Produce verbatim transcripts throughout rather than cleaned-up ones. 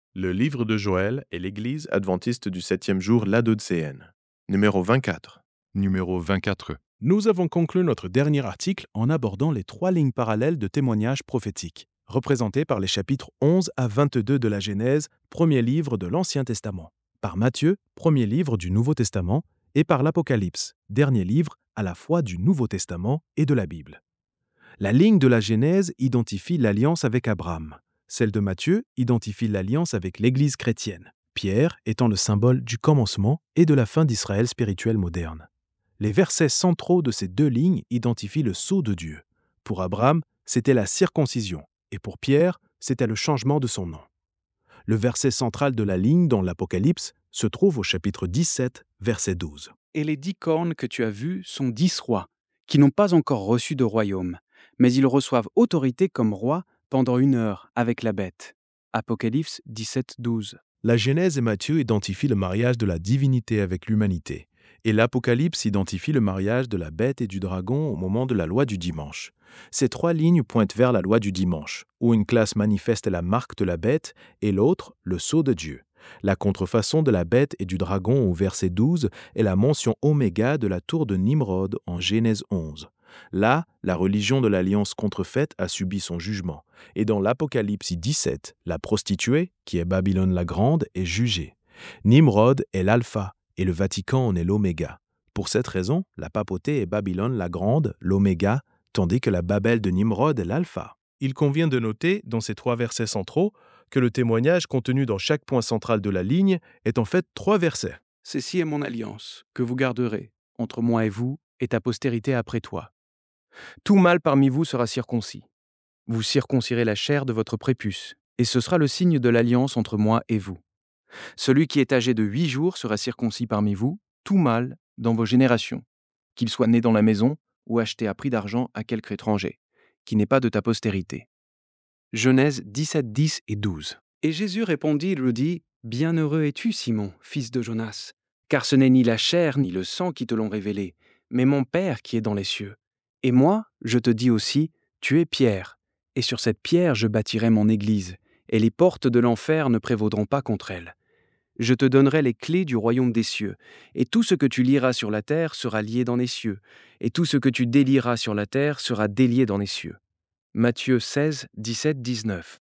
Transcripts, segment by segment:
Le livre de Joël et l'Église adventiste du septième jour Laodicéenne. Numéro vingt-quatre. Numéro vingt-quatre. Nous avons conclu notre dernier article en abordant les trois lignes parallèles de témoignages prophétiques, représentées par les chapitres onze à vingt-deux de la Genèse, premier livre de l'Ancien Testament, par Matthieu, premier livre du Nouveau Testament, et par l'Apocalypse, dernier livre à la fois du Nouveau Testament et de la Bible. La ligne de la Genèse identifie l'alliance avec Abraham. Celle de Matthieu identifie l'alliance avec l'Église chrétienne, Pierre étant le symbole du commencement et de la fin d'Israël spirituel moderne. Les versets centraux de ces deux lignes identifient le sceau de Dieu. Pour Abraham, c'était la circoncision, et pour Pierre, c'était le changement de son nom. Le verset central de la ligne dans l'Apocalypse se trouve au chapitre dix-sept, verset douze. Et les dix cornes que tu as vues sont dix rois, qui n'ont pas encore reçu de royaume, mais ils reçoivent autorité comme rois pendant une heure avec la bête. Apocalypse dix-sept, douze. La Genèse et Matthieu identifient le mariage de la divinité avec l'humanité, et l'Apocalypse identifie le mariage de la bête et du dragon au moment de la loi du dimanche. Ces trois lignes pointent vers la loi du dimanche, où une classe manifeste la marque de la bête et l'autre le sceau de Dieu. La contrefaçon de la bête et du dragon au verset douze est la mention oméga de la tour de Nimrod en Genèse onze. Là, la religion de l'alliance contrefaite a subi son jugement. Et dans l'Apocalypse dix-sept, la prostituée, qui est Babylone la Grande, est jugée. Nimrod est l'alpha et le Vatican en est l'oméga. Pour cette raison, la papauté est Babylone la Grande, l'oméga, tandis que la Babel de Nimrod est l'alpha. Il convient de noter, dans ces trois versets centraux, que le témoignage contenu dans chaque point central de la ligne est en fait trois versets. Ceci est mon alliance, que vous garderez, entre moi et vous, et ta postérité après toi. Tout mâle parmi vous sera circoncis. Vous circoncirez la chair de votre prépuce, et ce sera le signe de l'alliance entre moi et vous. Celui qui est âgé de huit jours sera circoncis parmi vous, tout mâle, dans vos générations, qu'il soit né dans la maison ou acheté à prix d'argent à quelque étranger, qui n'est pas de ta postérité. Genèse dix-sept, dix et douze. Et Jésus répondit, il lui dit, « Bienheureux es-tu, Simon, fils de Jonas, car ce n'est ni la chair ni le sang qui te l'ont révélé, mais mon Père qui est dans les cieux. Et moi, je te dis aussi, tu es Pierre, et sur cette pierre je bâtirai mon église, et les portes de l'enfer ne prévaudront pas contre elle. Je te donnerai les clés du royaume des cieux, et tout ce que tu lieras sur la terre sera lié dans les cieux, et tout ce que tu délieras sur la terre sera délié dans les cieux. » Matthieu seize, dix-sept, dix-neuf.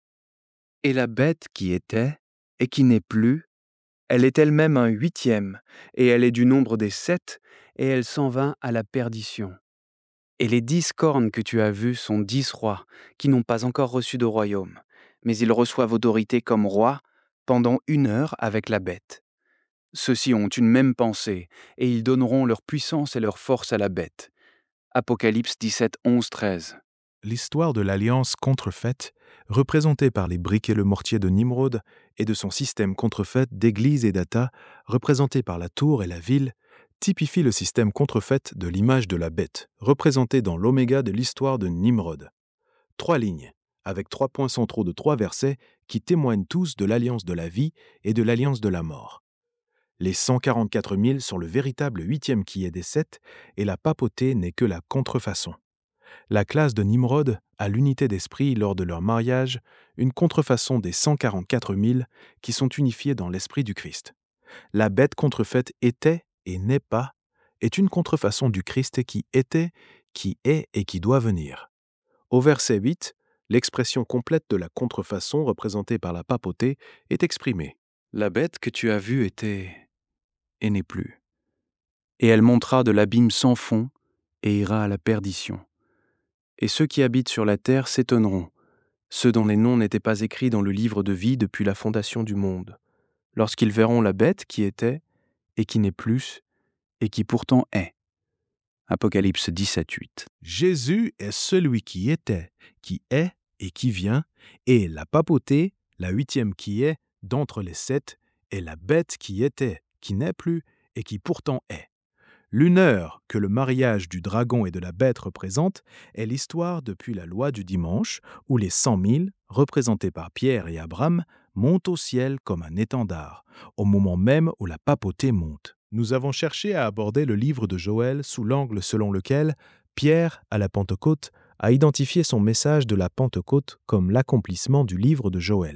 Et la bête qui était, et qui n'est plus, elle est elle-même un huitième, et elle est du nombre des sept, et elle s'en vint à la perdition. Et les dix cornes que tu as vues sont dix rois, qui n'ont pas encore reçu de royaume, mais ils reçoivent autorité comme rois pendant une heure avec la bête. Ceux-ci ont une même pensée, et ils donneront leur puissance et leur force à la bête. Apocalypse dix-sept, onze, treize. L'histoire de l'alliance contrefaite, représentée par les briques et le mortier de Nimrod, et de son système contrefait d'église et d'État, représenté par la tour et la ville, typifie le système contrefait de l'image de la bête, représentée dans l'oméga de l'histoire de Nimrod. Trois lignes, avec trois points centraux de trois versets qui témoignent tous de l'alliance de la vie et de l'alliance de la mort. Les cent quarante-quatre mille sont le véritable huitième qui est des sept, et la papauté n'est que la contrefaçon. La classe de Nimrod a l'unité d'esprit lors de leur mariage, une contrefaçon des cent quarante-quatre mille qui sont unifiés dans l'esprit du Christ. La bête contrefaite était et n'est pas, est une contrefaçon du Christ qui était, qui est et qui doit venir. Au verset huit, l'expression complète de la contrefaçon représentée par la papauté est exprimée. La bête que tu as vue était et n'est plus. Et elle montera de l'abîme sans fond et ira à la perdition. Et ceux qui habitent sur la terre s'étonneront, ceux dont les noms n'étaient pas écrits dans le livre de vie depuis la fondation du monde, lorsqu'ils verront la bête qui était, et qui n'est plus, et qui pourtant est. Apocalypse dix-sept, huit. Jésus est celui qui était, qui est et qui vient, et la papauté, la huitième qui est, d'entre les sept, est la bête qui était, qui n'est plus, et qui pourtant est. L'une heure que le mariage du dragon et de la bête représente est l'histoire depuis la loi du dimanche, où les cent mille, représentés par Pierre et Abraham, montent au ciel comme un étendard, au moment même où la papauté monte. Nous avons cherché à aborder le livre de Joël sous l'angle selon lequel Pierre, à la Pentecôte, a identifié son message de la Pentecôte comme l'accomplissement du livre de Joël.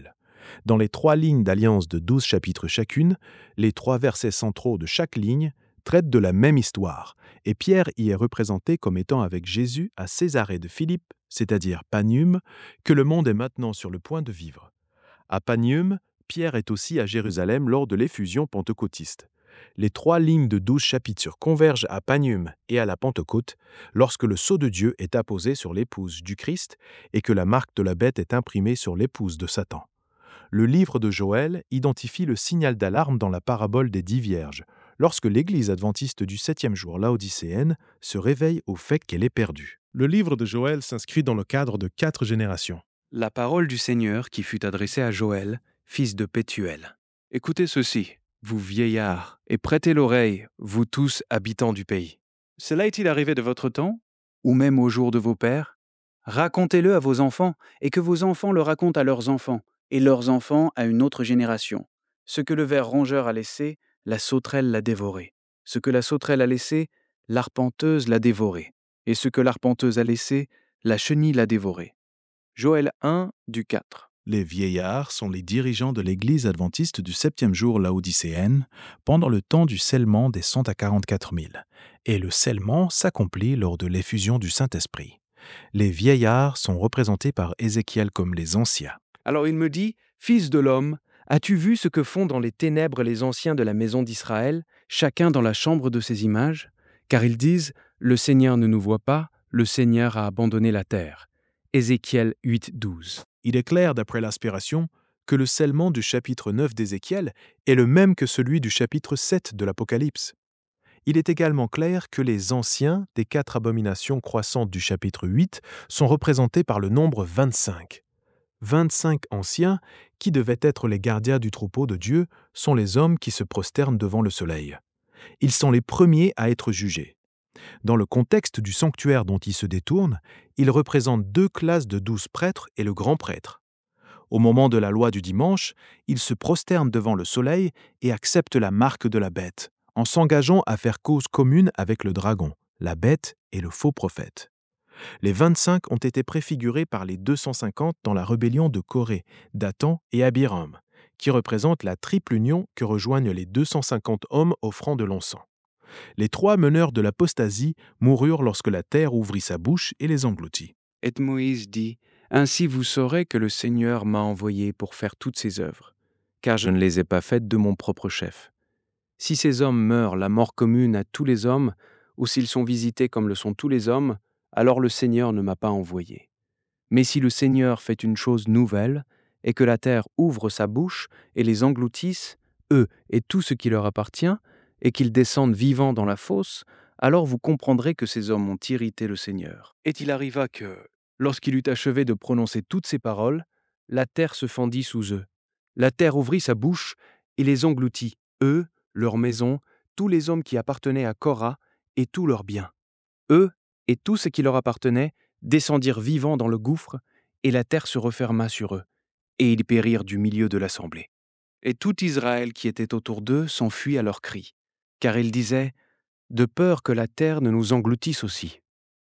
Dans les trois lignes d'alliance de douze chapitres chacune, les trois versets centraux de chaque ligne traitent de la même histoire, et Pierre y est représenté comme étant avec Jésus à Césarée de Philippe, c'est-à-dire Panium, que le monde est maintenant sur le point de vivre. À Panium, Pierre est aussi à Jérusalem lors de l'effusion pentecôtiste. Les trois lignes de douze chapitres convergent à Panium et à la Pentecôte, lorsque le sceau de Dieu est apposé sur l'épouse du Christ et que la marque de la bête est imprimée sur l'épouse de Satan. Le livre de Joël identifie le signal d'alarme dans la parabole des dix vierges, lorsque l'Église adventiste du septième jour laodicéenne se réveille au fait qu'elle est perdue. Le livre de Joël s'inscrit dans le cadre de quatre générations. La parole du Seigneur qui fut adressée à Joël, fils de Pétuel. Écoutez ceci, vous vieillards, et prêtez l'oreille, vous tous habitants du pays. Cela est-il arrivé de votre temps, ou même au jour de vos pères? Racontez-le à vos enfants, et que vos enfants le racontent à leurs enfants, et leurs enfants à une autre génération. Ce que le ver rongeur a laissé, la sauterelle l'a dévoré. Ce que la sauterelle a laissé, l'arpenteuse l'a dévoré. Et ce que l'arpenteuse a laissé, la chenille l'a dévoré. Joël un, du quatre. Les vieillards sont les dirigeants de l'Église adventiste du septième jour laodicéenne pendant le temps du scellement des cent à quarante-quatre mille, et le scellement s'accomplit lors de l'effusion du Saint-Esprit. Les vieillards sont représentés par Ézéchiel comme les anciens. Alors il me dit, « Fils de l'homme, as-tu vu ce que font dans les ténèbres les anciens de la maison d'Israël, chacun dans la chambre de ses images? Car ils disent, le Seigneur ne nous voit pas, le Seigneur a abandonné la terre. » Ézéchiel huit, douze. Il est clair, d'après l'inspiration, que le scellement du chapitre neuf d'Ézéchiel est le même que celui du chapitre sept de l'Apocalypse. Il est également clair que les anciens des quatre abominations croissantes du chapitre huit sont représentés par le nombre vingt-cinq. vingt-cinq anciens, qui devaient être les gardiens du troupeau de Dieu, sont les hommes qui se prosternent devant le soleil. Ils sont les premiers à être jugés. Dans le contexte du sanctuaire dont ils se détournent, ils représentent deux classes de douze prêtres et le grand prêtre. Au moment de la loi du dimanche, ils se prosternent devant le soleil et acceptent la marque de la bête, en s'engageant à faire cause commune avec le dragon, la bête et le faux prophète. Les vingt-cinq ont été préfigurés par les deux cent cinquante dans la rébellion de Corée, Dathan et Abiram, qui représentent la triple union que rejoignent les deux cent cinquante hommes offrant de l'encens. Les trois meneurs de l'apostasie moururent lorsque la terre ouvrit sa bouche et les engloutit. Et Moïse dit, « Ainsi vous saurez que le Seigneur m'a envoyé pour faire toutes ces œuvres, car je ne les ai pas faites de mon propre chef. Si ces hommes meurent la mort commune à tous les hommes, ou s'ils sont visités comme le sont tous les hommes, alors le Seigneur ne m'a pas envoyé. Mais si le Seigneur fait une chose nouvelle, et que la terre ouvre sa bouche et les engloutisse, eux et tout ce qui leur appartient, et qu'ils descendent vivants dans la fosse, alors vous comprendrez que ces hommes ont irrité le Seigneur. Et il arriva que, lorsqu'il eut achevé de prononcer toutes ces paroles, la terre se fendit sous eux. La terre ouvrit sa bouche et les engloutit, eux, leurs maisons, tous les hommes qui appartenaient à Korah et tous leurs biens. Eux et tout ce qui leur appartenait descendirent vivants dans le gouffre, et la terre se referma sur eux, et ils périrent du milieu de l'assemblée. Et tout Israël qui était autour d'eux s'enfuit à leurs cris, car ils disaient, de peur que la terre ne nous engloutisse aussi.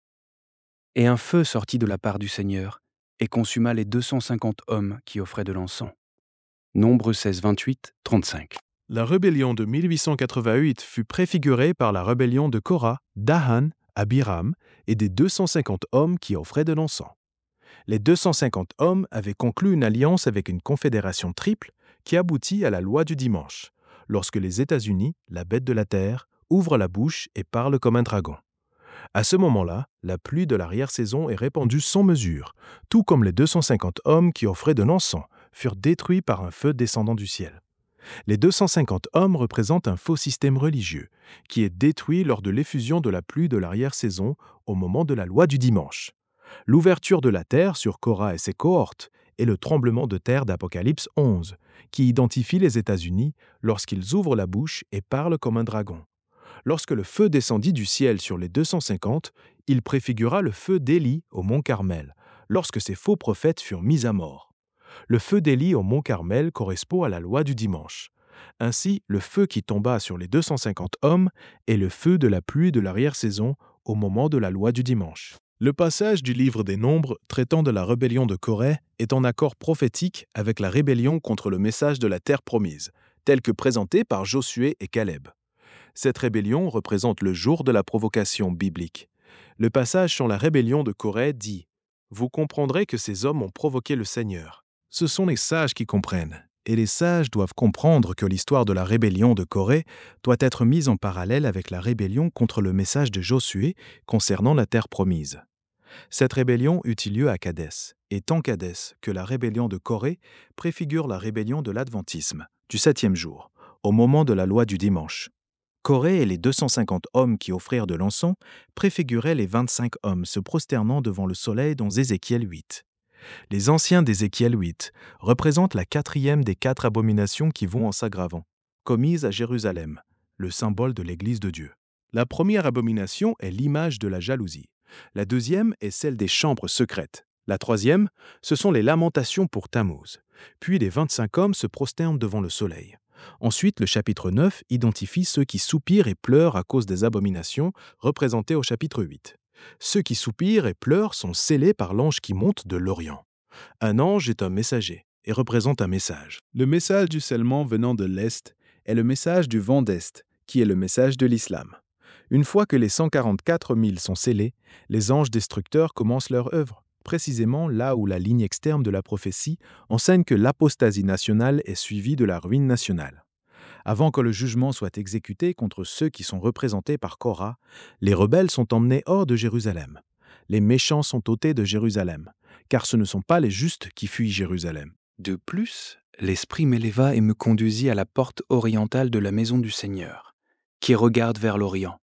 Et un feu sortit de la part du Seigneur, et consuma les deux cent cinquante hommes qui offraient de l'encens. Nombre seize, vingt-huit, trente-cinq. La rébellion de mille huit cent quatre-vingt-huit fut préfigurée par la rébellion de Korah, Dahan, Abiram et des deux cent cinquante hommes qui offraient de l'encens. Les deux cent cinquante hommes avaient conclu une alliance avec une confédération triple qui aboutit à la loi du dimanche, lorsque les États-Unis, la bête de la terre, ouvrent la bouche et parlent comme un dragon. À ce moment-là, la pluie de l'arrière-saison est répandue sans mesure, tout comme les deux cent cinquante hommes qui offraient de l'encens furent détruits par un feu descendant du ciel. Les deux cent cinquante hommes représentent un faux système religieux, qui est détruit lors de l'effusion de la pluie de l'arrière-saison au moment de la loi du dimanche. L'ouverture de la terre sur Korah et ses cohortes est le tremblement de terre d'Apocalypse onze, qui identifie les États-Unis lorsqu'ils ouvrent la bouche et parlent comme un dragon. Lorsque le feu descendit du ciel sur les deux cent cinquante, il préfigura le feu d'Élie au mont Carmel, lorsque ces faux prophètes furent mis à mort. Le feu d'Élie au mont Carmel correspond à la loi du dimanche. Ainsi, le feu qui tomba sur les deux cent cinquante hommes est le feu de la pluie de l'arrière-saison au moment de la loi du dimanche. Le passage du livre des Nombres traitant de la rébellion de Corée est en accord prophétique avec la rébellion contre le message de la terre promise, telle que présentée par Josué et Caleb. Cette rébellion représente le jour de la provocation biblique. Le passage sur la rébellion de Corée dit « Vous comprendrez que ces hommes ont provoqué le Seigneur ». Ce sont les sages qui comprennent, et les sages doivent comprendre que l'histoire de la rébellion de Corée doit être mise en parallèle avec la rébellion contre le message de Josué concernant la terre promise. Cette rébellion eut lieu à Kadès, et tant Kadès que la rébellion de Corée préfigure la rébellion de l'adventisme, du septième jour, au moment de la loi du dimanche. Corée et les deux cent cinquante hommes qui offrirent de l'encens préfiguraient les vingt-cinq hommes se prosternant devant le soleil dans Ézéchiel huit. Les anciens d'Ézéchiel huit représentent la quatrième des quatre abominations qui vont en s'aggravant, commises à Jérusalem, le symbole de l'Église de Dieu. La première abomination est l'image de la jalousie. La deuxième est celle des chambres secrètes. La troisième, ce sont les lamentations pour Tammuz. Puis les vingt-cinq hommes se prosternent devant le soleil. Ensuite, le chapitre neuf identifie ceux qui soupirent et pleurent à cause des abominations, représentées au chapitre huit. Ceux qui soupirent et pleurent sont scellés par l'ange qui monte de l'Orient. Un ange est un messager et représente un message. Le message du scellement venant de l'Est est le message du vent d'Est, qui est le message de l'islam. Une fois que les cent quarante-quatre mille sont scellés, les anges destructeurs commencent leur œuvre, précisément là où la ligne externe de la prophétie enseigne que l'apostasie nationale est suivie de la ruine nationale. Avant que le jugement soit exécuté contre ceux qui sont représentés par Korah, les rebelles sont emmenés hors de Jérusalem. Les méchants sont ôtés de Jérusalem, car ce ne sont pas les justes qui fuient Jérusalem. De plus, l'Esprit m'éleva et me conduisit à la porte orientale de la maison du Seigneur, qui regarde vers l'Orient.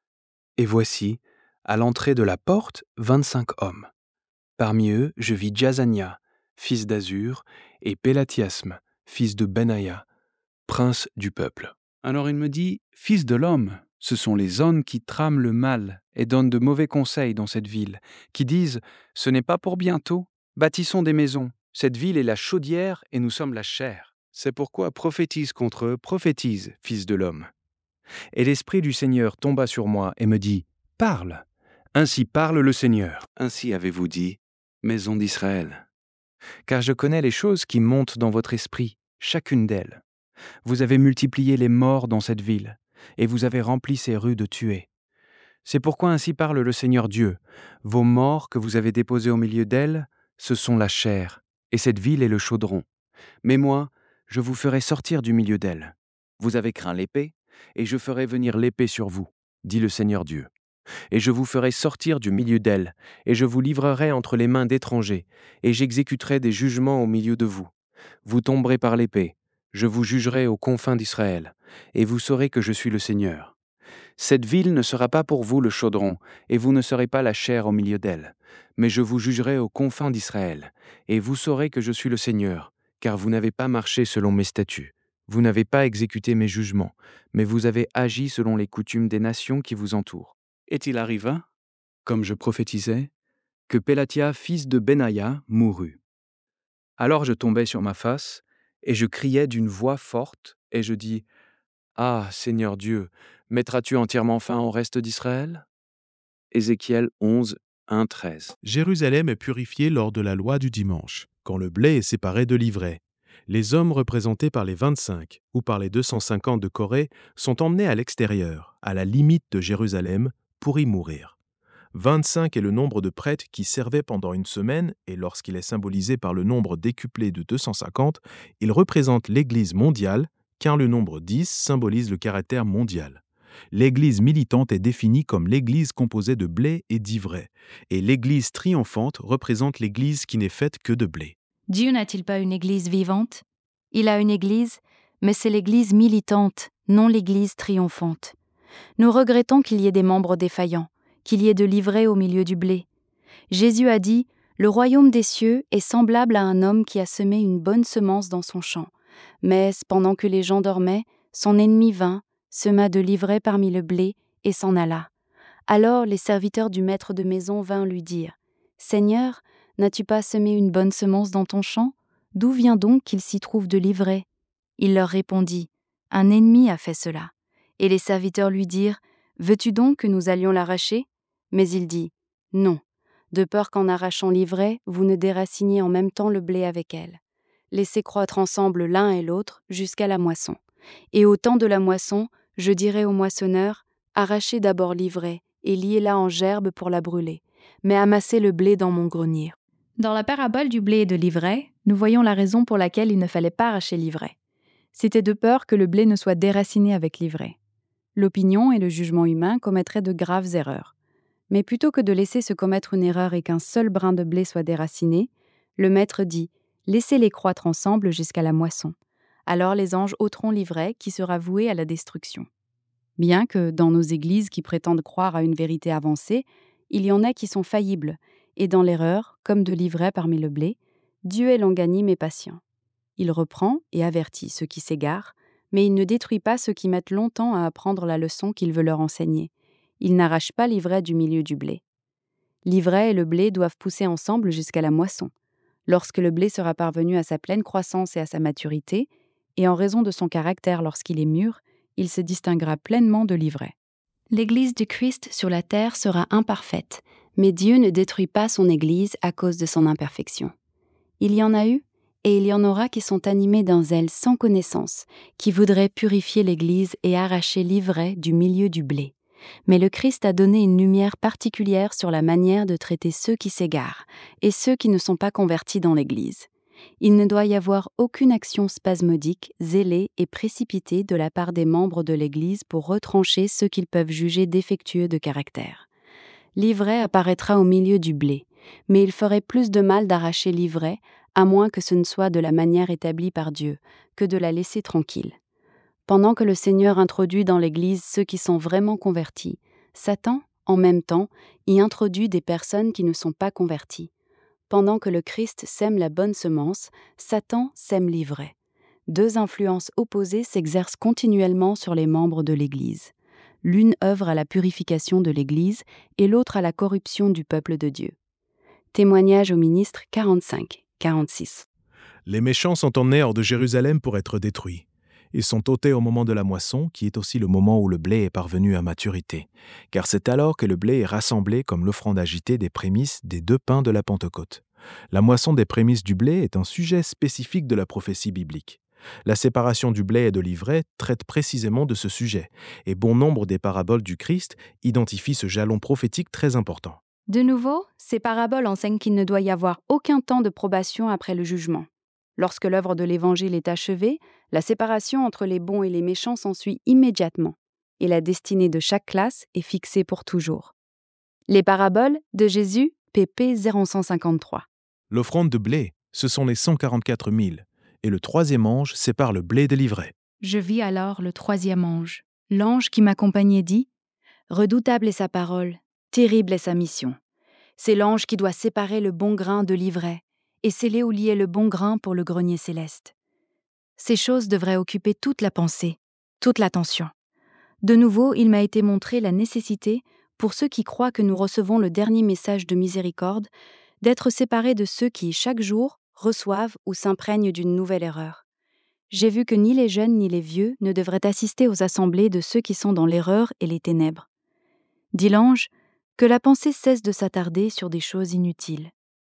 Et voici, à l'entrée de la porte, vingt-cinq hommes. Parmi eux, je vis Jazania, fils d'Azur, et Pélathiasme, fils de Benaïa, prince du peuple. Alors il me dit, « Fils de l'homme, ce sont les hommes qui trament le mal et donnent de mauvais conseils dans cette ville, qui disent, ce n'est pas pour bientôt, bâtissons des maisons, cette ville est la chaudière et nous sommes la chair. C'est pourquoi prophétise contre eux, prophétise, fils de l'homme. » Et l'Esprit du Seigneur tomba sur moi et me dit, « Parle, ainsi parle le Seigneur. Ainsi avez-vous dit, maison d'Israël. Car je connais les choses qui montent dans votre esprit, chacune d'elles. Vous avez multiplié les morts dans cette ville, et vous avez rempli ses rues de tués. C'est pourquoi ainsi parle le Seigneur Dieu. Vos morts que vous avez déposés au milieu d'elles, ce sont la chair, et cette ville est le chaudron. Mais moi, je vous ferai sortir du milieu d'elle. Vous avez craint l'épée, et je ferai venir l'épée sur vous, dit le Seigneur Dieu. Et je vous ferai sortir du milieu d'elle, et je vous livrerai entre les mains d'étrangers, et j'exécuterai des jugements au milieu de vous. Vous tomberez par l'épée, je vous jugerai aux confins d'Israël, et vous saurez que je suis le Seigneur. Cette ville ne sera pas pour vous le chaudron, et vous ne serez pas la chair au milieu d'elle, mais je vous jugerai aux confins d'Israël, et vous saurez que je suis le Seigneur, car vous n'avez pas marché selon mes statuts. Vous n'avez pas exécuté mes jugements, mais vous avez agi selon les coutumes des nations qui vous entourent. Et il arriva, comme je prophétisais, que Pélathia, fils de Benaïa, mourut. Alors je tombai sur ma face, et je criai d'une voix forte, et je dis, « Ah, Seigneur Dieu, mettras-tu entièrement fin au reste d'Israël » Ézéchiel onze, un, treize. Jérusalem est purifiée lors de la loi du dimanche, quand le blé est séparé de l'ivraie. Les hommes représentés par les vingt-cinq ou par les deux cent cinquante de Corée sont emmenés à l'extérieur, à la limite de Jérusalem, pour y mourir. vingt-cinq est le nombre de prêtres qui servaient pendant une semaine, et lorsqu'il est symbolisé par le nombre décuplé de deux cent cinquante, il représente l'Église mondiale, car le nombre dix symbolise le caractère mondial. L'Église militante est définie comme l'Église composée de blé et d'ivraie, et l'Église triomphante représente l'Église qui n'est faite que de blé. Dieu n'a-t-il pas une Église vivante ? Il a une Église, mais c'est l'Église militante, non l'Église triomphante. Nous regrettons qu'il y ait des membres défaillants, qu'il y ait de l'ivraie au milieu du blé. Jésus a dit « Le royaume des cieux est semblable à un homme qui a semé une bonne semence dans son champ. Mais, pendant que les gens dormaient, son ennemi vint, sema de l'ivraie parmi le blé et s'en alla. Alors les serviteurs du maître de maison vinrent lui dire « Seigneur, n'as-tu pas semé une bonne semence dans ton champ ? D'où vient donc qu'il s'y trouve de l'ivraie ?» Il leur répondit « Un ennemi a fait cela. » Et les serviteurs lui dirent « Veux-tu donc que nous allions l'arracher ?» Mais il dit « Non, de peur qu'en arrachant l'ivraie, vous ne déraciniez en même temps le blé avec elle. Laissez croître ensemble l'un et l'autre jusqu'à la moisson. Et au temps de la moisson, je dirai au moissonneur, arrachez d'abord l'ivraie et liez-la en gerbe pour la brûler, mais amassez le blé dans mon grenier. Dans la parabole du blé et de l'ivraie, nous voyons la raison pour laquelle il ne fallait pas arracher l'ivraie. C'était de peur que le blé ne soit déraciné avec l'ivraie. L'opinion et le jugement humain commettraient de graves erreurs. Mais plutôt que de laisser se commettre une erreur et qu'un seul brin de blé soit déraciné, le maître dit « Laissez-les croître ensemble jusqu'à la moisson. Alors les anges ôteront l'ivraie qui sera vouée à la destruction. » Bien que, dans nos églises qui prétendent croire à une vérité avancée, il y en a qui sont faillibles, et dans l'erreur, comme de l'ivraie parmi le blé, Dieu est longanime et patient. Il reprend et avertit ceux qui s'égarent, mais il ne détruit pas ceux qui mettent longtemps à apprendre la leçon qu'il veut leur enseigner. Il n'arrache pas l'ivraie du milieu du blé. L'ivraie et le blé doivent pousser ensemble jusqu'à la moisson. Lorsque le blé sera parvenu à sa pleine croissance et à sa maturité, et en raison de son caractère lorsqu'il est mûr, il se distinguera pleinement de l'ivraie. L'Église du Christ sur la terre sera imparfaite, mais Dieu ne détruit pas son Église à cause de son imperfection. Il y en a eu, et il y en aura qui sont animés d'un zèle sans connaissance, qui voudraient purifier l'Église et arracher l'ivraie du milieu du blé. Mais le Christ a donné une lumière particulière sur la manière de traiter ceux qui s'égarent et ceux qui ne sont pas convertis dans l'Église. Il ne doit y avoir aucune action spasmodique, zélée et précipitée de la part des membres de l'Église pour retrancher ceux qu'ils peuvent juger défectueux de caractère. L'ivraie apparaîtra au milieu du blé, mais il ferait plus de mal d'arracher l'ivraie, à moins que ce ne soit de la manière établie par Dieu, que de la laisser tranquille. Pendant que le Seigneur introduit dans l'Église ceux qui sont vraiment convertis, Satan, en même temps, y introduit des personnes qui ne sont pas converties. Pendant que le Christ sème la bonne semence, Satan sème l'ivraie. Deux influences opposées s'exercent continuellement sur les membres de l'Église. L'une œuvre à la purification de l'Église et l'autre à la corruption du peuple de Dieu. Témoignage au ministre quarante-cinq quarante-six. Les méchants sont emmenés hors de Jérusalem pour être détruits. Ils sont ôtés au moment de la moisson, qui est aussi le moment où le blé est parvenu à maturité, car c'est alors que le blé est rassemblé comme l'offrande agitée des prémices des deux pains de la Pentecôte. La moisson des prémices du blé est un sujet spécifique de la prophétie biblique. La séparation du blé et de l'ivraie traite précisément de ce sujet, et bon nombre des paraboles du Christ identifient ce jalon prophétique très important. De nouveau, ces paraboles enseignent qu'il ne doit y avoir aucun temps de probation après le jugement. Lorsque l'œuvre de l'Évangile est achevée, la séparation entre les bons et les méchants s'ensuit immédiatement, et la destinée de chaque classe est fixée pour toujours. Les paraboles de Jésus, P P zéro cent cinquante-trois. L'offrande de blé, ce sont les cent quarante-quatre mille, et le troisième ange sépare le blé de l'ivraie. Je vis alors le troisième ange. L'ange qui m'accompagnait dit « Redoutable est sa parole, terrible est sa mission. C'est l'ange qui doit séparer le bon grain de l'ivraie, et sceller ou lier le bon grain pour le grenier céleste. » Ces choses devraient occuper toute la pensée, toute l'attention. De nouveau, il m'a été montré la nécessité, pour ceux qui croient que nous recevons le dernier message de miséricorde, d'être séparés de ceux qui, chaque jour, reçoivent ou s'imprègnent d'une nouvelle erreur. J'ai vu que ni les jeunes ni les vieux ne devraient assister aux assemblées de ceux qui sont dans l'erreur et les ténèbres. Dit l'ange, que la pensée cesse de s'attarder sur des choses inutiles.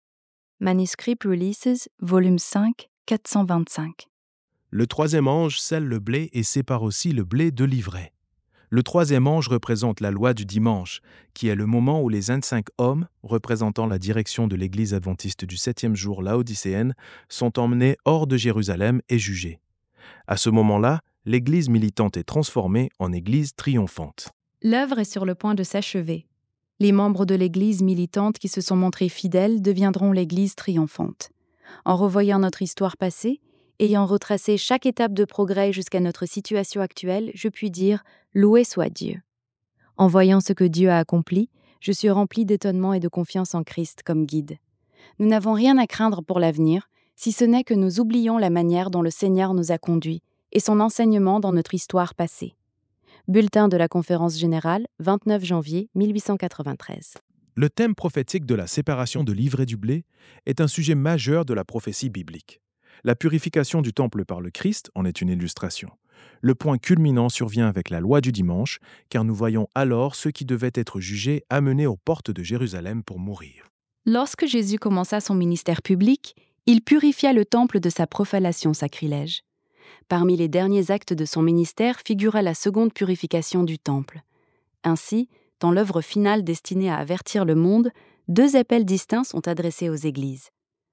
Manuscript Releases, volume cinq, quatre cent vingt-cinq. Le troisième ange scelle le blé et sépare aussi le blé de l'ivraie. Le troisième ange représente la loi du dimanche, qui est le moment où les vingt-cinq hommes, représentant la direction de l'Église adventiste du septième jour laodicéenne, sont emmenés hors de Jérusalem et jugés. À ce moment-là, l'Église militante est transformée en Église triomphante. L'œuvre est sur le point de s'achever. Les membres de l'Église militante qui se sont montrés fidèles deviendront l'Église triomphante. En revoyant notre histoire passée, ayant retracé chaque étape de progrès jusqu'à notre situation actuelle, je puis dire « Loué soit Dieu ». En voyant ce que Dieu a accompli, je suis rempli d'étonnement et de confiance en Christ comme guide. Nous n'avons rien à craindre pour l'avenir, si ce n'est que nous oublions la manière dont le Seigneur nous a conduits et son enseignement dans notre histoire passée. Bulletin de la Conférence générale, vingt-neuf janvier mille huit cent quatre-vingt-treize. Le thème prophétique de la séparation de l'ivraie du blé est un sujet majeur de la prophétie biblique. La purification du temple par le Christ en est une illustration. Le point culminant survient avec la loi du dimanche, car nous voyons alors ceux qui devaient être jugés amenés aux portes de Jérusalem pour mourir. Lorsque Jésus commença son ministère public, il purifia le temple de sa profanation sacrilège. Parmi les derniers actes de son ministère figura la seconde purification du temple. Ainsi, dans l'œuvre finale destinée à avertir le monde, deux appels distincts sont adressés aux églises.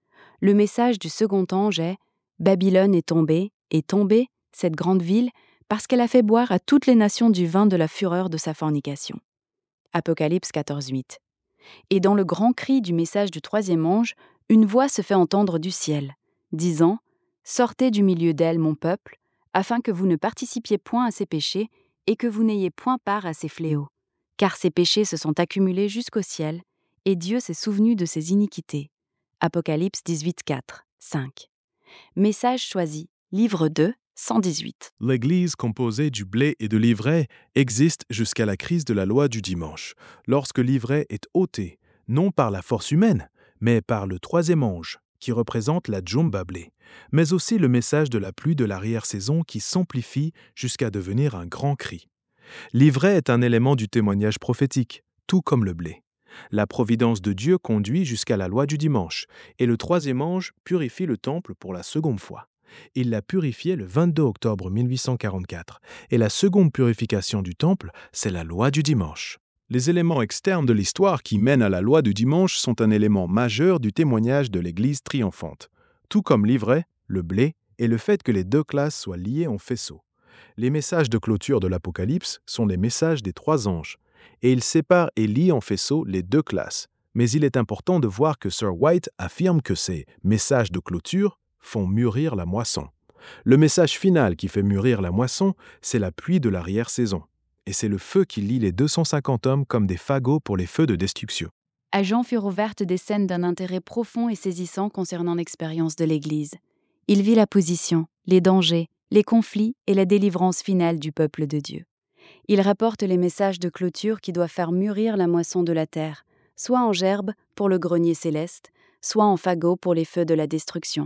Le message du second ange est « Babylone est tombée, est tombée, cette grande ville, parce qu'elle a fait boire à toutes les nations du vin de la fureur de sa fornication. » Apocalypse quatorze huit. Et dans le grand cri du message du troisième ange, une voix se fait entendre du ciel, disant « Sortez du milieu d'elle, mon peuple, afin que vous ne participiez point à ses péchés et que vous n'ayez point part à ses fléaux. Car ses péchés se sont accumulés jusqu'au ciel, et Dieu s'est souvenu de ses iniquités. » Apocalypse dix-huit quatre cinq. Message choisi, livre deux, cent dix-huit. L'Église composée du blé et de l'ivraie existe jusqu'à la crise de la loi du dimanche, lorsque l'ivraie est ôtée, non par la force humaine, mais par le troisième ange, qui représente la djumba blé, mais aussi le message de la pluie de l'arrière-saison qui s'amplifie jusqu'à devenir un grand cri. L'ivraie est un élément du témoignage prophétique, tout comme le blé. La providence de Dieu conduit jusqu'à la loi du dimanche, et le troisième ange purifie le temple pour la seconde fois. Il l'a purifié le vingt-deux octobre mille huit cent quarante-quatre, et la seconde purification du temple, c'est la loi du dimanche. Les éléments externes de l'histoire qui mènent à la loi du dimanche sont un élément majeur du témoignage de l'Église triomphante, tout comme l'ivraie, le blé et le fait que les deux classes soient liées en faisceau. Les messages de clôture de l'Apocalypse sont les messages des trois anges, et ils séparent et lient en faisceau les deux classes. Mais il est important de voir que Sir White affirme que ces messages de clôture font mûrir la moisson. Le message final qui fait mûrir la moisson, c'est la pluie de l'arrière-saison. Et c'est le feu qui lie les deux cent cinquante hommes comme des fagots pour les feux de destruction. À Jean furent ouvertes des scènes d'un intérêt profond et saisissant concernant l'expérience de l'Église. Il vit la position, les dangers, les conflits et la délivrance finale du peuple de Dieu. Il rapporte les messages de clôture qui doivent faire mûrir la moisson de la terre, soit en gerbe pour le grenier céleste, soit en fagots pour les feux de la destruction.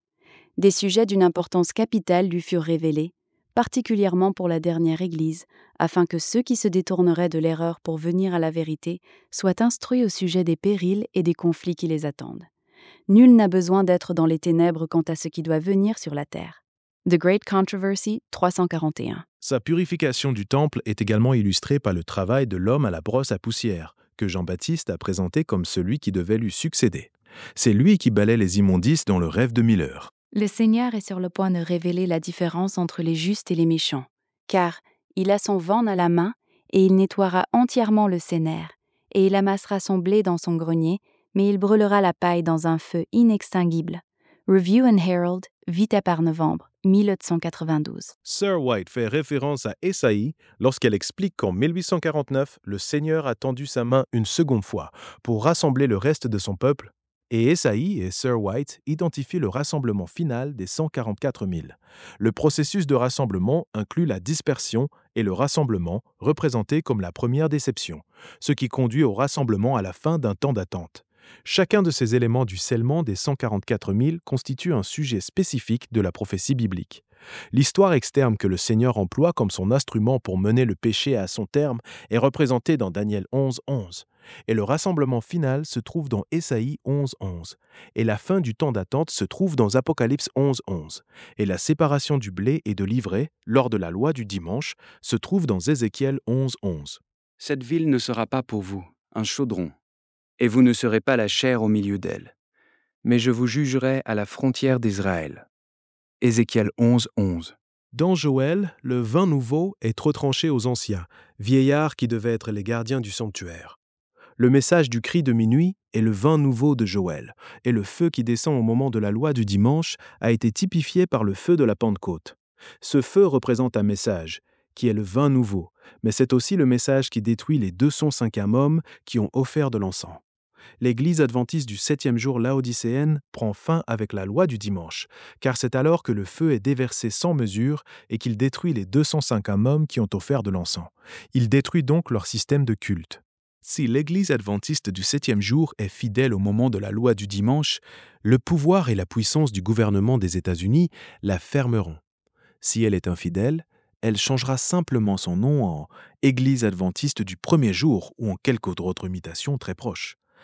Des sujets d'une importance capitale lui furent révélés, particulièrement pour la dernière Église, afin que ceux qui se détourneraient de l'erreur pour venir à la vérité soient instruits au sujet des périls et des conflits qui les attendent. Nul n'a besoin d'être dans les ténèbres quant à ce qui doit venir sur la terre. The Great Controversy, trois cent quarante et un. Sa purification du temple est également illustrée par le travail de l'homme à la brosse à poussière, que Jean-Baptiste a présenté comme celui qui devait lui succéder. C'est lui qui balaie les immondices dans le rêve de Miller. Le Seigneur est sur le point de révéler la différence entre les justes et les méchants, car il a son vent à la main et il nettoiera entièrement le sénère, et il amassera son blé dans son grenier, mais il brûlera la paille dans un feu inextinguible. Review and Herald, Vita par novembre, mille huit cent quatre-vingt-douze. Sir White fait référence à Ésaïe lorsqu'elle explique qu'en mille huit cent quarante-neuf, le Seigneur a tendu sa main une seconde fois pour rassembler le reste de son peuple, et Ésaïe et Sir White identifient le rassemblement final des cent quarante-quatre mille. Le processus de rassemblement inclut la dispersion et le rassemblement, représentés comme la première déception, ce qui conduit au rassemblement à la fin d'un temps d'attente. Chacun de ces éléments du scellement des cent quarante-quatre mille constitue un sujet spécifique de la prophétie biblique. L'histoire externe que le Seigneur emploie comme son instrument pour mener le péché à son terme est représentée dans Daniel onze onze, et le rassemblement final se trouve dans Ésaïe onze onze, et la fin du temps d'attente se trouve dans Apocalypse onze onze, et la séparation du blé et de l'ivraie, lors de la loi du dimanche, se trouve dans Ézéchiel onze onze. Cette ville ne sera pas pour vous un chaudron, et vous ne serez pas la chair au milieu d'elle. Mais je vous jugerai à la frontière d'Israël. Ézéchiel onze onze. Dans Joël, le vin nouveau est retranché aux anciens, vieillards qui devaient être les gardiens du sanctuaire. Le message du cri de minuit est le vin nouveau de Joël, et le feu qui descend au moment de la loi du dimanche a été typifié par le feu de la Pentecôte. Ce feu représente un message, qui est le vin nouveau, mais c'est aussi le message qui détruit les deux cent cinquième hommes qui ont offert de l'encens. L'Église adventiste du septième jour laodicéenne prend fin avec la loi du dimanche, car c'est alors que le feu est déversé sans mesure et qu'il détruit les deux cent cinquième hommes qui ont offert de l'encens. Il détruit donc leur système de culte. Si l'Église adventiste du septième jour est fidèle au moment de la loi du dimanche, le pouvoir et la puissance du gouvernement des États-Unis la fermeront. Si elle est infidèle, elle changera simplement son nom en Église adventiste du premier jour ou en quelque autre imitation très proche.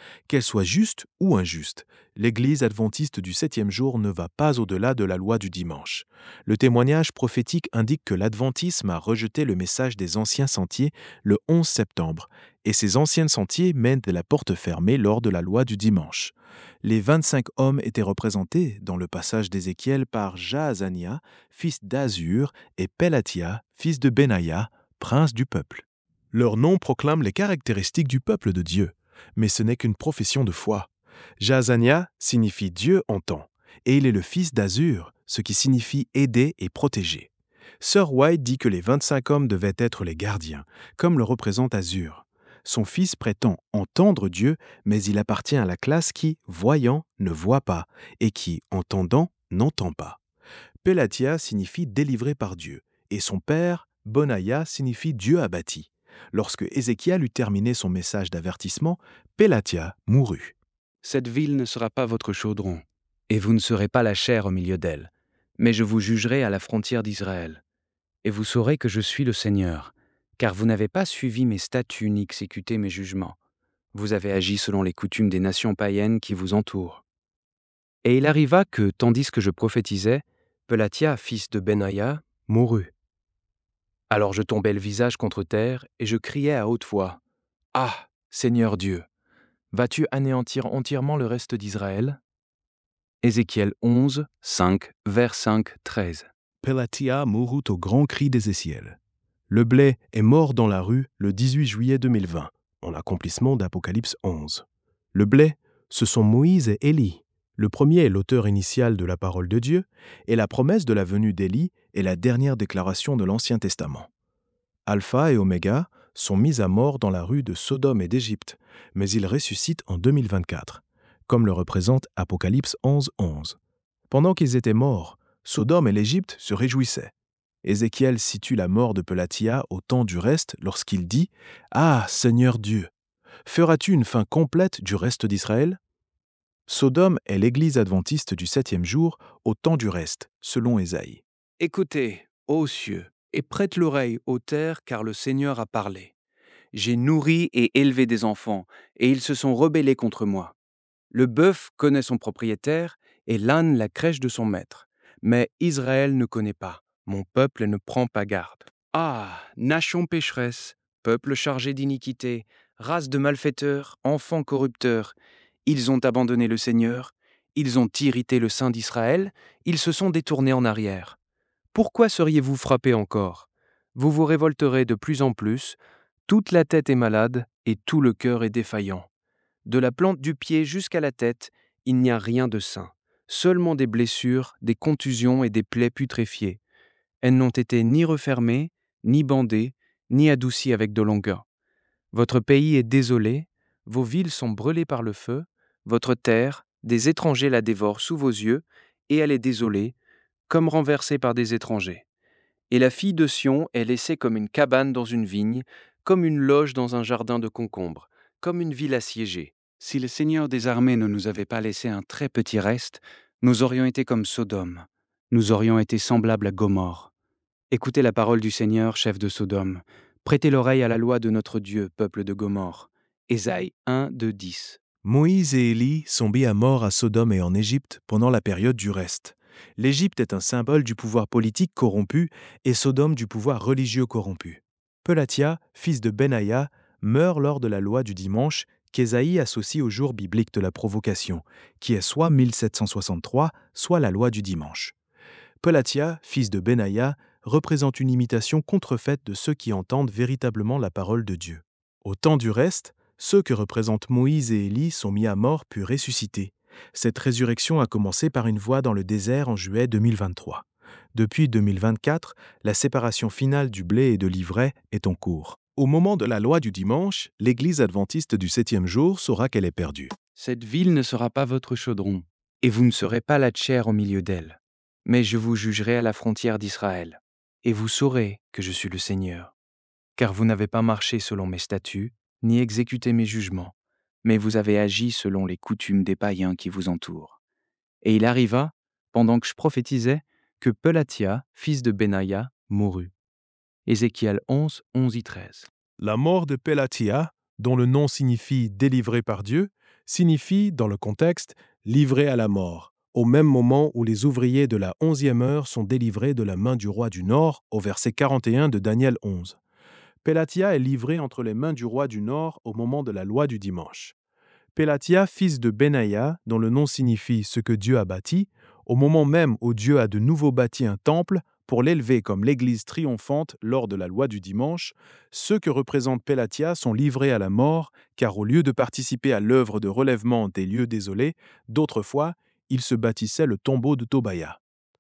Qu'elle soit juste ou injuste, l'Église adventiste du septième jour ne va pas au-delà de la loi du dimanche. Le témoignage prophétique indique que l'adventisme a rejeté le message des anciens sentiers le onze septembre, et ces anciens sentiers mènent de la porte fermée lors de la loi du dimanche. Les vingt-cinq hommes étaient représentés dans le passage d'Ézéchiel par Jaazania, fils d'Azur, et Pelatia, fils de Benaïa, prince du peuple. Leur nom proclame les caractéristiques du peuple de Dieu, mais ce n'est qu'une profession de foi. Jaazania signifie Dieu entend, et il est le fils d'Azur, ce qui signifie aider et protéger. Sir White dit que les vingt-cinq hommes devaient être les gardiens, comme le représente Azur. Son fils prétend entendre Dieu, mais il appartient à la classe qui, voyant, ne voit pas, et qui, entendant, n'entend pas. Pelatia signifie délivré par Dieu, et son père, Bonaïa, signifie Dieu a bâti. Lorsque Ézéchiel eut terminé son message d'avertissement, Pelatia mourut. Cette ville ne sera pas votre chaudron, et vous ne serez pas la chair au milieu d'elle, mais je vous jugerai à la frontière d'Israël. Et vous saurez que je suis le Seigneur, car vous n'avez pas suivi mes statuts ni exécuté mes jugements. Vous avez agi selon les coutumes des nations païennes qui vous entourent. Et il arriva que, tandis que je prophétisais, Pelatia, fils de Benaïa, mourut. Alors je tombai le visage contre terre, et je criai à haute voix, « Ah, Seigneur Dieu, vas-tu anéantir entièrement le reste d'Israël » Ézéchiel onze, cinq, vers cinq, treize. Pelatia mourut au grand cri d'Ézéchiel. Le blé est mort dans la rue le dix-huit juillet deux mille vingt, en accomplissement d'Apocalypse onze. Le blé, ce sont Moïse et Élie. Le premier est l'auteur initial de la parole de Dieu, et la promesse de la venue d'Élie est la dernière déclaration de l'Ancien Testament. Alpha et Oméga sont mis à mort dans la rue de Sodome et d'Égypte, mais ils ressuscitent en deux mille vingt-quatre, comme le représente Apocalypse onze, onze. Pendant qu'ils étaient morts, Sodome et l'Égypte se réjouissaient. Ézéchiel situe la mort de Pelatia au temps du reste lorsqu'il dit « Ah, Seigneur Dieu, feras-tu une fin complète du reste d'Israël » Sodome est l'Église adventiste du septième jour au temps du reste, selon Ésaïe. Écoutez, ô cieux, et prête l'oreille aux terres, car le Seigneur a parlé. J'ai nourri et élevé des enfants, et ils se sont rebellés contre moi. Le bœuf connaît son propriétaire, et l'âne la crèche de son maître. Mais Israël ne connaît pas, mon peuple ne prend pas garde. Ah, nation pécheresse, peuple chargé d'iniquité, race de malfaiteurs, enfants corrupteurs, ils ont abandonné le Seigneur, ils ont irrité le Saint d'Israël, ils se sont détournés en arrière. Pourquoi seriez-vous frappés encore ? Vous vous révolterez de plus en plus, toute la tête est malade et tout le cœur est défaillant. De la plante du pied jusqu'à la tête, il n'y a rien de sain, seulement des blessures, des contusions et des plaies putréfiées. Elles n'ont été ni refermées, ni bandées, ni adoucies avec de l'onguent. Votre pays est désolé, vos villes sont brûlées par le feu, votre terre, des étrangers la dévorent sous vos yeux, et elle est désolée, comme renversée par des étrangers. Et la fille de Sion est laissée comme une cabane dans une vigne, comme une loge dans un jardin de concombres, comme une ville assiégée. Si le Seigneur des armées ne nous avait pas laissé un très petit reste, nous aurions été comme Sodome. Nous aurions été semblables à Gomorrhe. Écoutez la parole du Seigneur, chef de Sodome. Prêtez l'oreille à la loi de notre Dieu, peuple de Gomorrhe. Ésaïe un, deux, dix. Moïse et Élie sont mis à mort à Sodome et en Égypte pendant la période du reste. L'Égypte est un symbole du pouvoir politique corrompu et Sodome du pouvoir religieux corrompu. Pelatia, fils de Benaïa, meurt lors de la loi du dimanche qu'Ésaïe associe au jour biblique de la provocation, qui est soit mille sept cent soixante-trois, soit la loi du dimanche. Pelatia, fils de Benaïa, représente une imitation contrefaite de ceux qui entendent véritablement la parole de Dieu. Au temps du reste, ceux que représentent Moïse et Élie sont mis à mort puis ressuscités. Cette résurrection a commencé par une voix dans le désert en juillet deux mille vingt-trois. Depuis deux mille vingt-quatre, la séparation finale du blé et de l'ivraie est en cours. Au moment de la loi du dimanche, l'Église adventiste du septième jour saura qu'elle est perdue. Cette ville ne sera pas votre chaudron, et vous ne serez pas la chair au milieu d'elle. Mais je vous jugerai à la frontière d'Israël, et vous saurez que je suis le Seigneur. Car vous n'avez pas marché selon mes statuts, ni exécuté mes jugements, mais vous avez agi selon les coutumes des païens qui vous entourent. Et il arriva, pendant que je prophétisais, que Pelatia, fils de Benaïa, mourut. Ézéchiel onze, onze et treize. La mort de Pelatia, dont le nom signifie « délivré par Dieu », signifie, dans le contexte, livré à la mort, au même moment où les ouvriers de la onzième heure sont délivrés de la main du roi du Nord, au verset quarante et un de Daniel onze. Pélatia est livré entre les mains du roi du Nord au moment de la loi du dimanche. Pélatia, fils de Benaïa, dont le nom signifie « ce que Dieu a bâti », au moment même où Dieu a de nouveau bâti un temple pour l'élever comme l'Église triomphante lors de la loi du dimanche, ceux que représente Pélatia sont livrés à la mort, car au lieu de participer à l'œuvre de relèvement des lieux désolés, d'autrefois, ils se bâtissaient le tombeau de Tobaïa.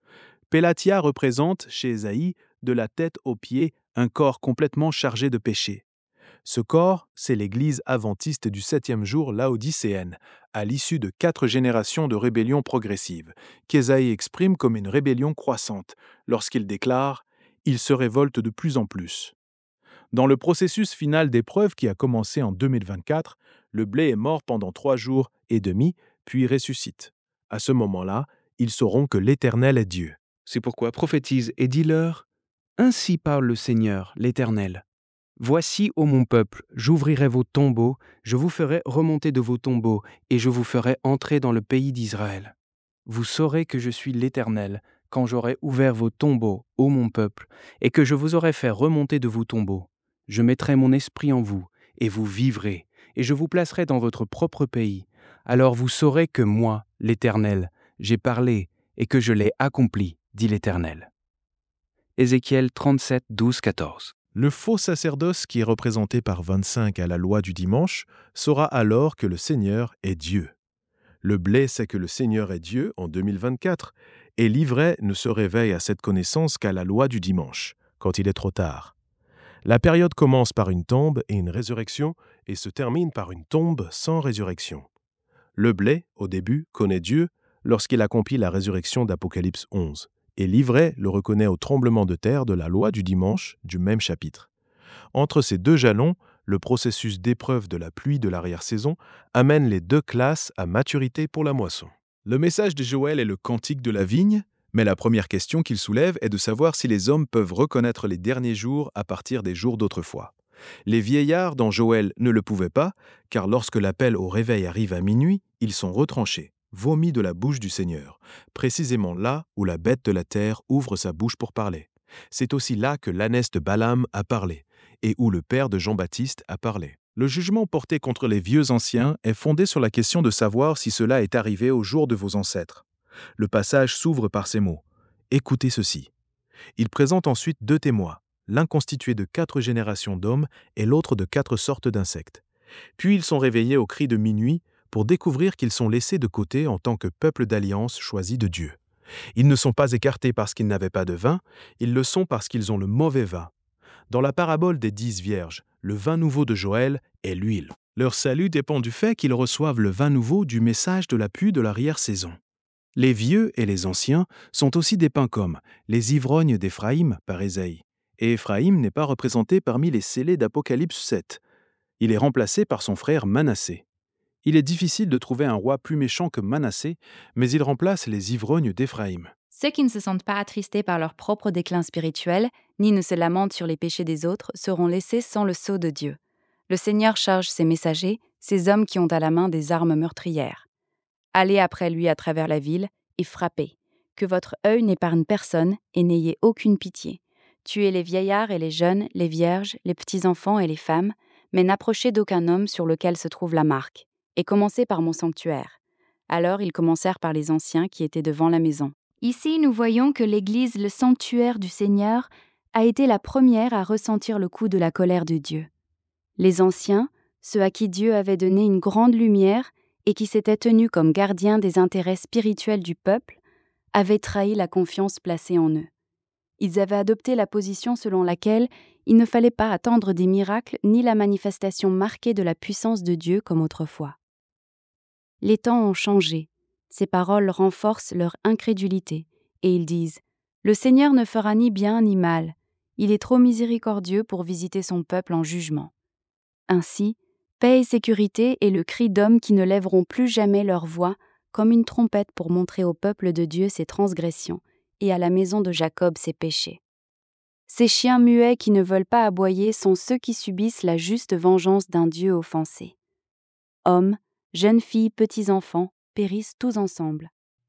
Pélatia représente, chez Ésaïe, de la tête aux pieds, un corps complètement chargé de péché. Ce corps, c'est l'Église adventiste du septième jour laodicéenne, à l'issue de quatre générations de rébellion progressive, qu'Ésaïe exprime comme une rébellion croissante, lorsqu'il déclare « Il se révolte de plus en plus ». Dans le processus final d'épreuve qui a commencé en deux mille vingt-quatre, le blé est mort pendant trois jours et demi, puis ressuscite. À ce moment-là, ils sauront que l'Éternel est Dieu. C'est pourquoi prophétise et dis-leur « Ainsi parle le Seigneur, l'Éternel. Voici, ô mon peuple, j'ouvrirai vos tombeaux, je vous ferai remonter de vos tombeaux, et je vous ferai entrer dans le pays d'Israël. Vous saurez que je suis l'Éternel, quand j'aurai ouvert vos tombeaux, ô mon peuple, et que je vous aurai fait remonter de vos tombeaux. Je mettrai mon esprit en vous, et vous vivrez, et je vous placerai dans votre propre pays. Alors vous saurez que moi, l'Éternel, j'ai parlé, et que je l'ai accompli, dit l'Éternel. » Ézéchiel trente-sept, douze, quatorze. Le faux sacerdoce qui est représenté par vingt-cinq à la loi du dimanche saura alors que le Seigneur est Dieu. Le blé sait que le Seigneur est Dieu en deux mille vingt-quatre, et l'ivraie ne se réveille à cette connaissance qu'à la loi du dimanche, quand il est trop tard. La période commence par une tombe et une résurrection et se termine par une tombe sans résurrection. Le blé, au début, connaît Dieu lorsqu'il accomplit la résurrection d'Apocalypse onze. Et l'ivraie le reconnaît au tremblement de terre de la loi du dimanche du même chapitre. Entre ces deux jalons, le processus d'épreuve de la pluie de l'arrière-saison amène les deux classes à maturité pour la moisson. Le message de Joël est le cantique de la vigne, mais la première question qu'il soulève est de savoir si les hommes peuvent reconnaître les derniers jours à partir des jours d'autrefois. Les vieillards dans Joël ne le pouvaient pas, car lorsque l'appel au réveil arrive à minuit, ils sont retranchés, vomis de la bouche du Seigneur, précisément là où la bête de la terre ouvre sa bouche pour parler. C'est aussi là que l'ânesse de Balaam a parlé, et où le père de Jean-Baptiste a parlé. Le jugement porté contre les vieux anciens est fondé sur la question de savoir si cela est arrivé au jour de vos ancêtres. Le passage s'ouvre par ces mots. Écoutez ceci. Il présente ensuite deux témoins, l'un constitué de quatre générations d'hommes et l'autre de quatre sortes d'insectes. Puis ils sont réveillés au cri de minuit pour découvrir qu'ils sont laissés de côté en tant que peuple d'alliance choisi de Dieu. Ils ne sont pas écartés parce qu'ils n'avaient pas de vin, ils le sont parce qu'ils ont le mauvais vin. Dans la parabole des dix vierges, le vin nouveau de Joël est l'huile. Leur salut dépend du fait qu'ils reçoivent le vin nouveau du message de la pluie de l'arrière-saison. Les vieux et les anciens sont aussi dépeints comme les ivrognes d'Éphraïm par Ésaïe. Et Éphraïm n'est pas représenté parmi les scellés d'Apocalypse sept. Il est remplacé par son frère Manassé. Il est difficile de trouver un roi plus méchant que Manassé, mais il remplace les ivrognes d'Éphraïm. Ceux qui ne se sentent pas attristés par leur propre déclin spirituel, ni ne se lamentent sur les péchés des autres, seront laissés sans le sceau de Dieu. Le Seigneur charge ses messagers, ces hommes qui ont à la main des armes meurtrières. Allez après lui à travers la ville et frappez. Que votre œil n'épargne personne et n'ayez aucune pitié. Tuez les vieillards et les jeunes, les vierges, les petits-enfants et les femmes, mais n'approchez d'aucun homme sur lequel se trouve la marque. Et commencez par mon sanctuaire. Alors ils commencèrent par les anciens qui étaient devant la maison. Ici, nous voyons que l'Église, le sanctuaire du Seigneur, a été la première à ressentir le coup de la colère de Dieu. Les anciens, ceux à qui Dieu avait donné une grande lumière et qui s'étaient tenus comme gardiens des intérêts spirituels du peuple, avaient trahi la confiance placée en eux. Ils avaient adopté la position selon laquelle il ne fallait pas attendre des miracles ni la manifestation marquée de la puissance de Dieu comme autrefois. Les temps ont changé. Ces paroles renforcent leur incrédulité, et ils disent « Le Seigneur ne fera ni bien ni mal. Il est trop miséricordieux pour visiter son peuple en jugement. » Ainsi, paix et sécurité est le cri d'hommes qui ne lèveront plus jamais leur voix comme une trompette pour montrer au peuple de Dieu ses transgressions et à la maison de Jacob ses péchés. Ces chiens muets qui ne veulent pas aboyer sont ceux qui subissent la juste vengeance d'un Dieu offensé. Hommes, jeunes filles, petits-enfants, périssent tous ensemble.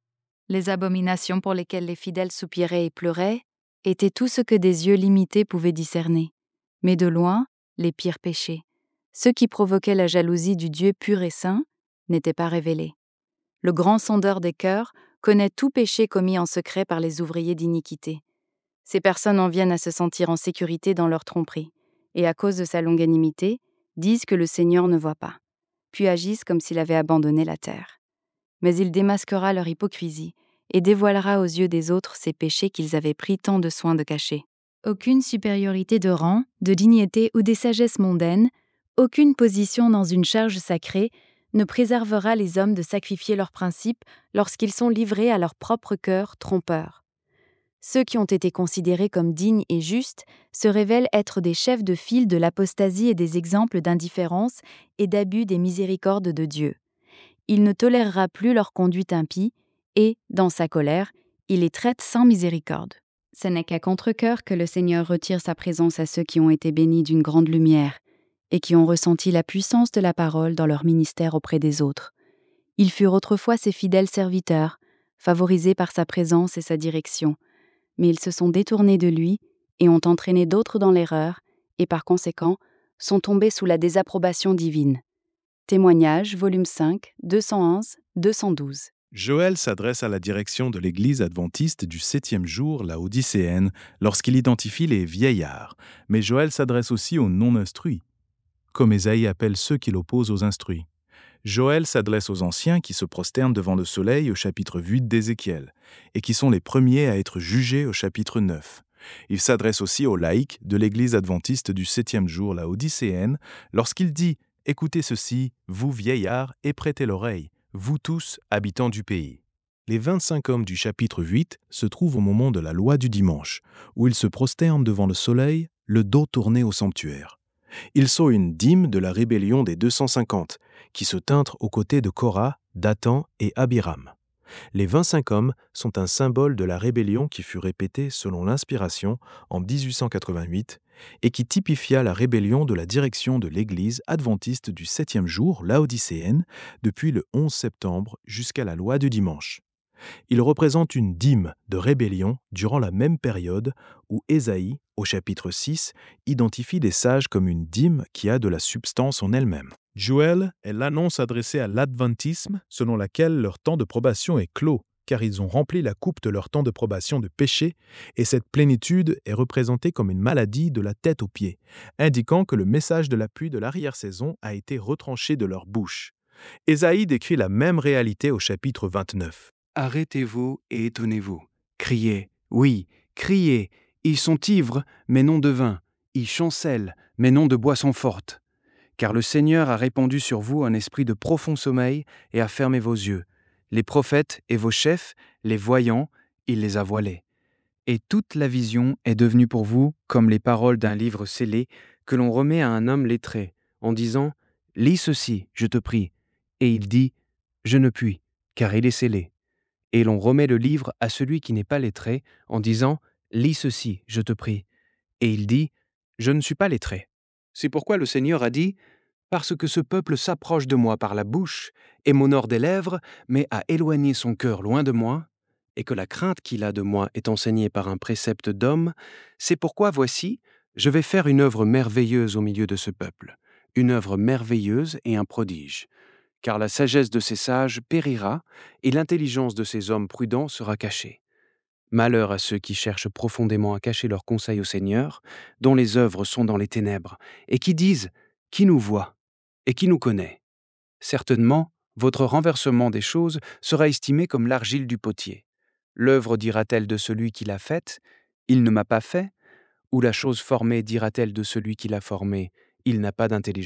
Les abominations pour lesquelles les fidèles soupiraient et pleuraient étaient tout ce que des yeux limités pouvaient discerner. Mais de loin, les pires péchés, ceux qui provoquaient la jalousie du Dieu pur et saint, n'étaient pas révélés. Le grand sondeur des cœurs connaît tout péché commis en secret par les ouvriers d'iniquité. Ces personnes en viennent à se sentir en sécurité dans leur tromperie, et à cause de sa longanimité, disent que le Seigneur ne voit pas, puis agissent comme s'il avait abandonné la terre. Mais il démasquera leur hypocrisie et dévoilera aux yeux des autres ces péchés qu'ils avaient pris tant de soin de cacher. Aucune supériorité de rang, de dignité ou des sagesses mondaines, aucune position dans une charge sacrée ne préservera les hommes de sacrifier leurs principes lorsqu'ils sont livrés à leur propre cœur trompeur. Ceux qui ont été considérés comme dignes et justes se révèlent être des chefs de file de l'apostasie et des exemples d'indifférence et d'abus des miséricordes de Dieu. Il ne tolérera plus leur conduite impie et, dans sa colère, il les traite sans miséricorde. Ce n'est qu'à contre-cœur que le Seigneur retire sa présence à ceux qui ont été bénis d'une grande lumière et qui ont ressenti la puissance de la parole dans leur ministère auprès des autres. Ils furent autrefois ses fidèles serviteurs, favorisés par sa présence et sa direction, mais ils se sont détournés de lui et ont entraîné d'autres dans l'erreur et, par conséquent, sont tombés sous la désapprobation divine. Témoignages, volume cinq, deux cent onze, deux cent douze. Joël s'adresse à la direction de l'Église adventiste du septième jour, la Odysséenne, lorsqu'il identifie les vieillards. Mais Joël s'adresse aussi aux non-instruits, comme Ésaïe appelle ceux qui l'opposent aux instruits. Joël s'adresse aux anciens qui se prosternent devant le soleil au chapitre huit d'Ézéchiel, et qui sont les premiers à être jugés au chapitre neuf. Il s'adresse aussi aux laïcs de l'Église adventiste du septième jour, la Odysséenne, lorsqu'il dit « Écoutez ceci, vous vieillards, et prêtez l'oreille, vous tous, habitants du pays. » Les vingt-cinq hommes du chapitre huit se trouvent au moment de la loi du dimanche, où ils se prosternent devant le soleil, le dos tourné au sanctuaire. Ils sont une dîme de la rébellion des deux cent cinquante, qui se tinrent aux côtés de Korah, Dathan et Abiram. Les vingt-cinq hommes sont un symbole de la rébellion qui fut répétée selon l'inspiration en dix-huit cent quatre-vingt-huit et qui typifia la rébellion de la direction de l'Église adventiste du septième jour, laodicéenne, depuis le onze septembre jusqu'à la loi du dimanche. Il représente une dîme de rébellion durant la même période où Ésaïe, au chapitre six, identifie les sages comme une dîme qui a de la substance en elle-même. Joël est l'annonce adressée à l'adventisme selon laquelle leur temps de probation est clos, car ils ont rempli la coupe de leur temps de probation de péché, et cette plénitude est représentée comme une maladie de la tête aux pieds, indiquant que le message de la pluie de l'arrière-saison a été retranché de leur bouche. Ésaïe décrit la même réalité au chapitre vingt-neuf. Arrêtez-vous et étonnez-vous. Criez, oui, criez. Ils sont ivres, mais non de vin. Ils chancellent, mais non de boisson forte. Car le Seigneur a répandu sur vous un esprit de profond sommeil et a fermé vos yeux. Les prophètes et vos chefs, les voyants, il les a voilés. Et toute la vision est devenue pour vous comme les paroles d'un livre scellé que l'on remet à un homme lettré, en disant « Lis ceci, je te prie ». Et il dit « Je ne puis, car il est scellé ». Et l'on remet le livre à celui qui n'est pas lettré, en disant « Lis ceci, je te prie ». Et il dit « Je ne suis pas lettré ». C'est pourquoi le Seigneur a dit « Parce que ce peuple s'approche de moi par la bouche et m'honore des lèvres, mais a éloigné son cœur loin de moi, et que la crainte qu'il a de moi est enseignée par un précepte d'homme, c'est pourquoi, voici, je vais faire une œuvre merveilleuse au milieu de ce peuple, une œuvre merveilleuse et un prodige. Car la sagesse de ces sages périra, et l'intelligence de ces hommes prudents sera cachée. Malheur à ceux qui cherchent profondément à cacher leurs conseils au Seigneur, dont les œuvres sont dans les ténèbres, et qui disent « Qui nous voit et qui nous connaît ?» Certainement, votre renversement des choses sera estimé comme l'argile du potier. L'œuvre dira-t-elle de celui qui l'a faite « Il ne m'a pas fait » ou la chose formée dira-t-elle de celui qui l'a formée « Il n'a pas d'intelligence »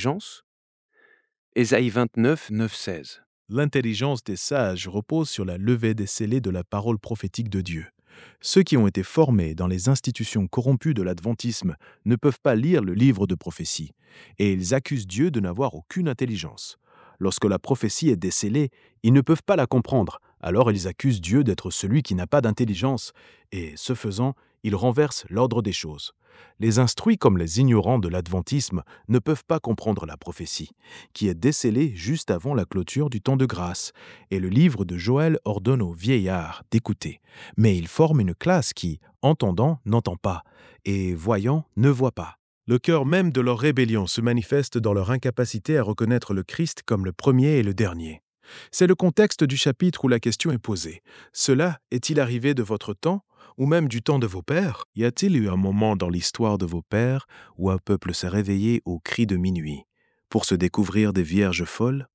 Ésaïe vingt-neuf, neuf à seize. L'intelligence des sages repose sur la levée des scellés de la parole prophétique de Dieu. Ceux qui ont été formés dans les institutions corrompues de l'adventisme ne peuvent pas lire le livre de prophétie, et ils accusent Dieu de n'avoir aucune intelligence. Lorsque la prophétie est décellée, ils ne peuvent pas la comprendre, alors ils accusent Dieu d'être celui qui n'a pas d'intelligence, et, ce faisant, ils renversent l'ordre des choses. Les instruits comme les ignorants de l'adventisme ne peuvent pas comprendre la prophétie, qui est décelée juste avant la clôture du temps de grâce, et le livre de Joël ordonne aux vieillards d'écouter. Mais ils forment une classe qui, entendant, n'entend pas, et voyant, ne voit pas. Le cœur même de leur rébellion se manifeste dans leur incapacité à reconnaître le Christ comme le premier et le dernier. C'est le contexte du chapitre où la question est posée. Cela est-il arrivé de votre temps, ou même du temps de vos pères? Y a-t-il eu un moment dans l'histoire de vos pères où un peuple s'est réveillé au cri de minuit, pour se découvrir des vierges folles?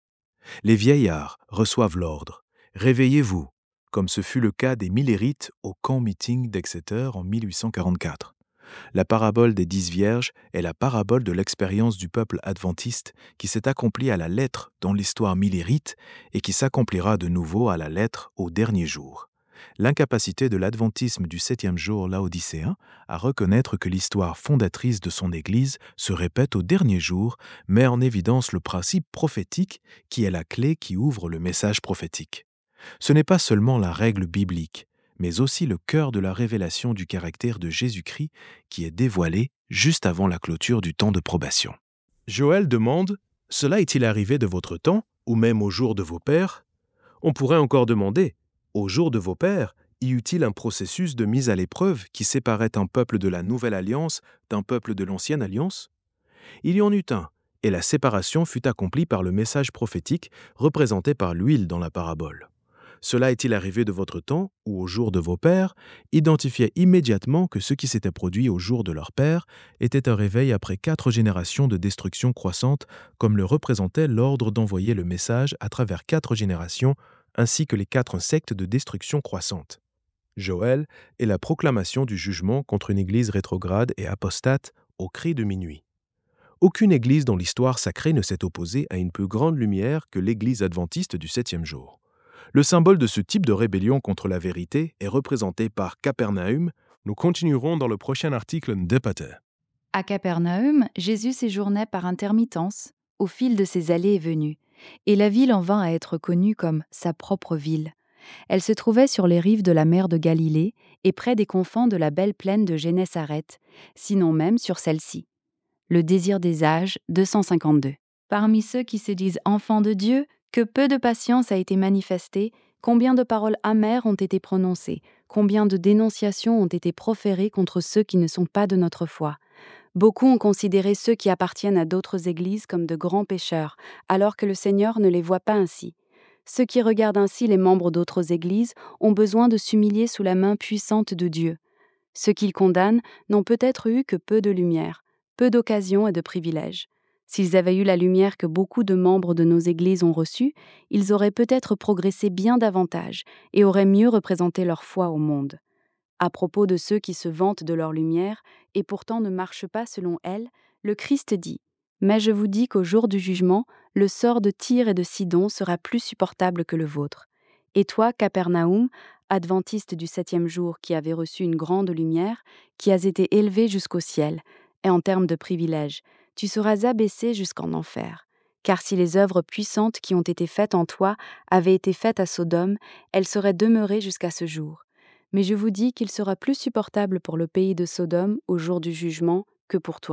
Les vieillards reçoivent l'ordre « Réveillez-vous », comme ce fut le cas des Millérites au camp meeting d'Exeter en mille huit cent quarante-quatre. La parabole des dix vierges est la parabole de l'expérience du peuple adventiste qui s'est accomplie à la lettre dans l'histoire millérite et qui s'accomplira de nouveau à la lettre au dernier jour. L'incapacité de l'adventisme du septième jour laodicéen à reconnaître que l'histoire fondatrice de son Église se répète au dernier jour met en évidence le principe prophétique qui est la clé qui ouvre le message prophétique. Ce n'est pas seulement la règle biblique, mais aussi le cœur de la révélation du caractère de Jésus-Christ qui est dévoilé juste avant la clôture du temps de probation. Joël demande « Cela est-il arrivé de votre temps, ou même au jour de vos pères ?» On pourrait encore demander « Au jour de vos pères, y eut-il un processus de mise à l'épreuve qui séparait un peuple de la Nouvelle Alliance d'un peuple de l'Ancienne Alliance ?» Il y en eut un, et la séparation fut accomplie par le message prophétique représenté par l'huile dans la parabole. Cela est-il arrivé de votre temps, ou au jour de vos pères, identifiait immédiatement que ce qui s'était produit au jour de leur père était un réveil après quatre générations de destruction croissante, comme le représentait l'ordre d'envoyer le message à travers quatre générations, ainsi que les quatre sectes de destruction croissante. Joël est la proclamation du jugement contre une église rétrograde et apostate au cri de minuit. Aucune église dans l'histoire sacrée ne s'est opposée à une plus grande lumière que l'église adventiste du septième jour. Le symbole de ce type de rébellion contre la vérité est représenté par Capernaum. Nous continuerons dans le prochain article d'Epater. À Capernaum, Jésus séjournait par intermittence, au fil de ses allées et venues, et la ville en vint à être connue comme sa propre ville. Elle se trouvait sur les rives de la mer de Galilée et près des confins de la belle plaine de Génésareth, sinon même sur celle-ci. Le désir des âges, deux cent cinquante-deux. Parmi ceux qui se disent enfants de Dieu, que peu de patience a été manifestée, combien de paroles amères ont été prononcées, combien de dénonciations ont été proférées contre ceux qui ne sont pas de notre foi. Beaucoup ont considéré ceux qui appartiennent à d'autres églises comme de grands pécheurs, alors que le Seigneur ne les voit pas ainsi. Ceux qui regardent ainsi les membres d'autres églises ont besoin de s'humilier sous la main puissante de Dieu. Ceux qu'ils condamnent n'ont peut-être eu que peu de lumière, peu d'occasions et de privilèges. S'ils avaient eu la lumière que beaucoup de membres de nos églises ont reçue, ils auraient peut-être progressé bien davantage et auraient mieux représenté leur foi au monde. À propos de ceux qui se vantent de leur lumière et pourtant ne marchent pas selon elle, le Christ dit « Mais je vous dis qu'au jour du jugement, le sort de Tyr et de Sidon sera plus supportable que le vôtre. Et toi, Capernaum, adventiste du septième jour qui avait reçu une grande lumière, qui as été élevé jusqu'au ciel, et en termes de privilèges, tu seras abaissé jusqu'en enfer. Car si les œuvres puissantes qui ont été faites en toi avaient été faites à Sodome, elles seraient demeurées jusqu'à ce jour. Mais je vous dis qu'il sera plus supportable pour le pays de Sodome au jour du jugement que pour toi. »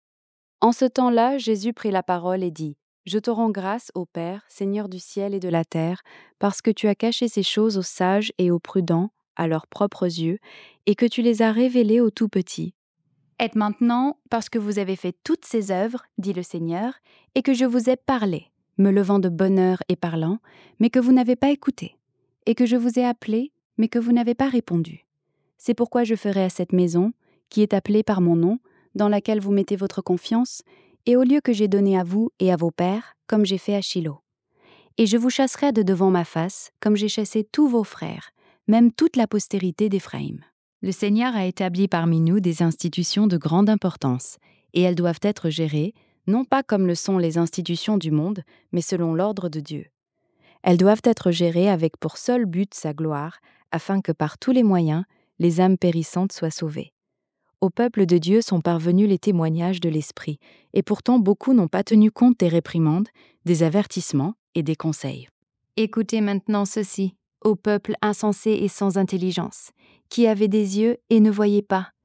En ce temps-là, Jésus prit la parole et dit « Je te rends grâce, ô Père, Seigneur du ciel et de la terre, parce que tu as caché ces choses aux sages et aux prudents, à leurs propres yeux, et que tu les as révélées aux tout-petits. Et maintenant, parce que vous avez fait toutes ces œuvres, dit le Seigneur, et que je vous ai parlé, me levant de bonne heure et parlant, mais que vous n'avez pas écouté, et que je vous ai appelé, mais que vous n'avez pas répondu. C'est pourquoi je ferai à cette maison, qui est appelée par mon nom, dans laquelle vous mettez votre confiance, et au lieu que j'ai donné à vous et à vos pères, comme j'ai fait à Shilo. Et je vous chasserai de devant ma face, comme j'ai chassé tous vos frères, même toute la postérité d'Éphraïm. » Le Seigneur a établi parmi nous des institutions de grande importance, et elles doivent être gérées, non pas comme le sont les institutions du monde, mais selon l'ordre de Dieu. Elles doivent être gérées avec pour seul but sa gloire, afin que par tous les moyens, les âmes périssantes soient sauvées. Au peuple de Dieu sont parvenus les témoignages de l'Esprit, et pourtant beaucoup n'ont pas tenu compte des réprimandes, des avertissements et des conseils. Écoutez maintenant ceci, ô peuple insensé et sans intelligence, qui avez des yeux et ne voyez pas,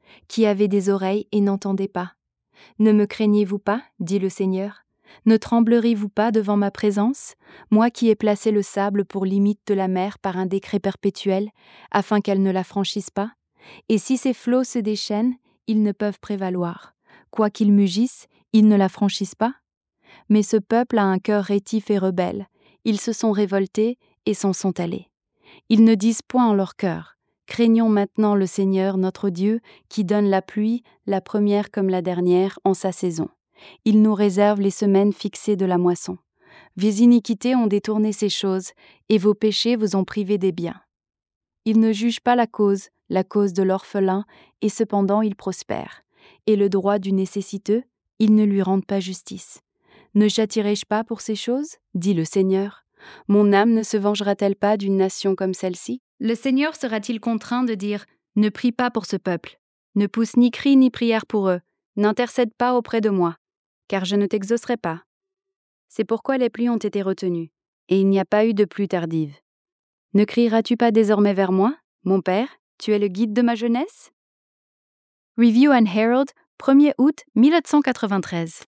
qui avez des oreilles et n'entendez pas. Ne me craignez-vous pas, dit le Seigneur? Ne tremblerez-vous pas devant ma présence, moi qui ai placé le sable pour limite de la mer par un décret perpétuel, afin qu'elle ne la franchisse pas? Et si ces flots se déchaînent, ils ne peuvent prévaloir. Quoi qu'ils mugissent, ils ne la franchissent pas? Mais ce peuple a un cœur rétif et rebelle. Ils se sont révoltés et s'en sont allés. Ils ne disent point en leur cœur: craignons maintenant le Seigneur notre Dieu, qui donne la pluie, la première comme la dernière, en sa saison. Il nous réserve les semaines fixées de la moisson. Vos iniquités ont détourné ces choses, et vos péchés vous ont privé des biens. Ils ne jugent pas la cause, la cause de l'orphelin, et cependant ils prospèrent. Et le droit du nécessiteux, ils ne lui rendent pas justice. Ne châtirai-je pas pour ces choses? Dit le Seigneur. Mon âme ne se vengera-t-elle pas d'une nation comme celle-ci? Le Seigneur sera-t-il contraint de dire: ne prie pas pour ce peuple, ne pousse ni cri ni prière pour eux, n'intercède pas auprès de moi, car je ne t'exaucerai pas. C'est pourquoi les pluies ont été retenues, et il n'y a pas eu de pluie tardive. Ne crieras-tu pas désormais vers moi, mon Père, tu es le guide de ma jeunesse? Review and Herald, premier août mille sept cent quatre-vingt-treize.